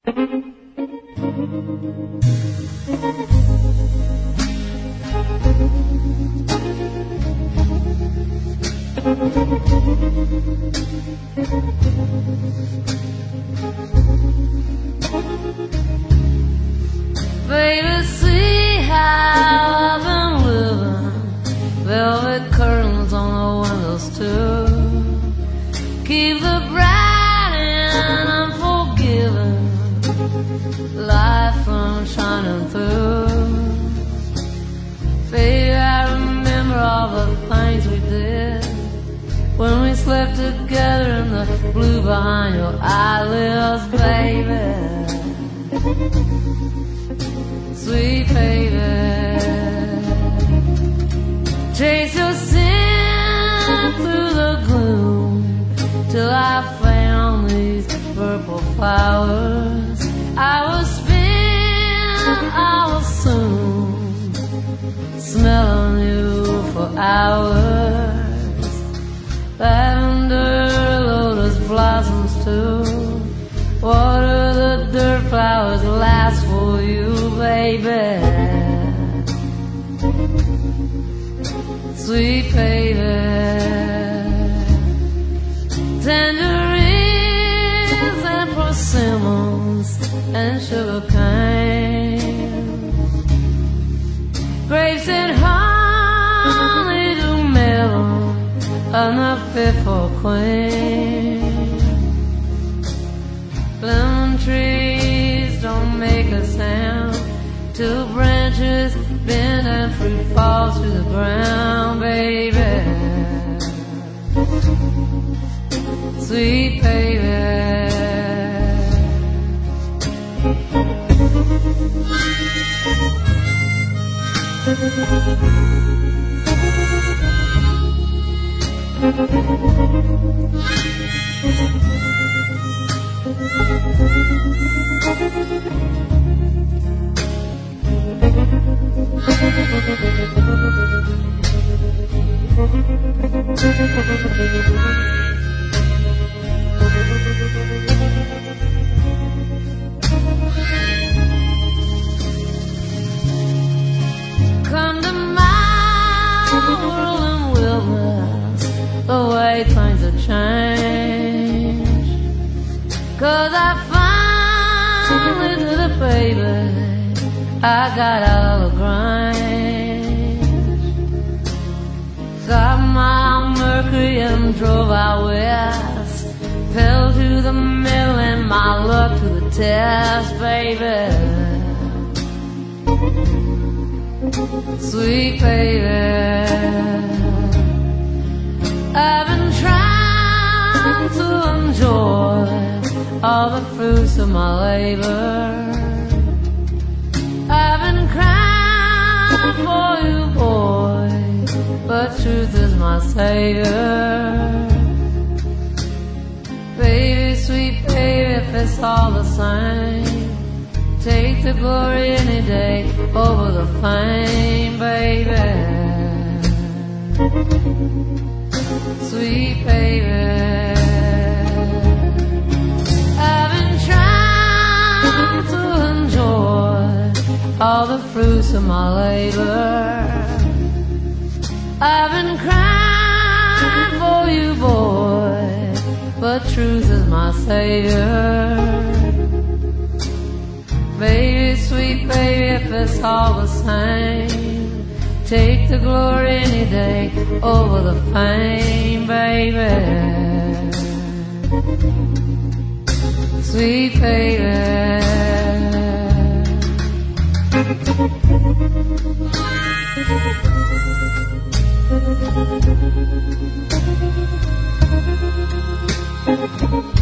Baby, see how I've been living. Velvet curtains on the windows too. Keep the bright and unforgiving light from shining through. Baby, I remember all the things we did when we slept together in the blue behind your eyelids, baby. Sweet baby, chase your sin through the gloom till I found these purple flowers. I will spin, I will soon smelling you for hours. Lavender, lotus blossoms too. Water the dirt flowers last for you, baby. Sweet baby, tangerines and persimmons and sugar cane, grapes and honey to melon, enough fit for a queen. Lemon trees don't make a sound till branches bend and fruit falls to the ground, baby. Sweet baby, come to my world and wilderness, the way things have changed. 'Cause I finally did it, baby, I got out of the Grange, got my Mercury and drove out west, fell to the middle and my luck to the test, baby. Sweet baby, I've been trying to enjoy all the fruits of my labor. I've been crying for you, boy, but truth is my savior. Baby, sweet baby, if it's all the same, take the glory any day over the fame, baby. Sweet baby, I've been trying to enjoy all the fruits of my labor. I've been crying for you, boy, but truth is my savior. Baby, sweet baby, if it's all the same, take the glory any day over the fame, baby. Sweet baby, thank you.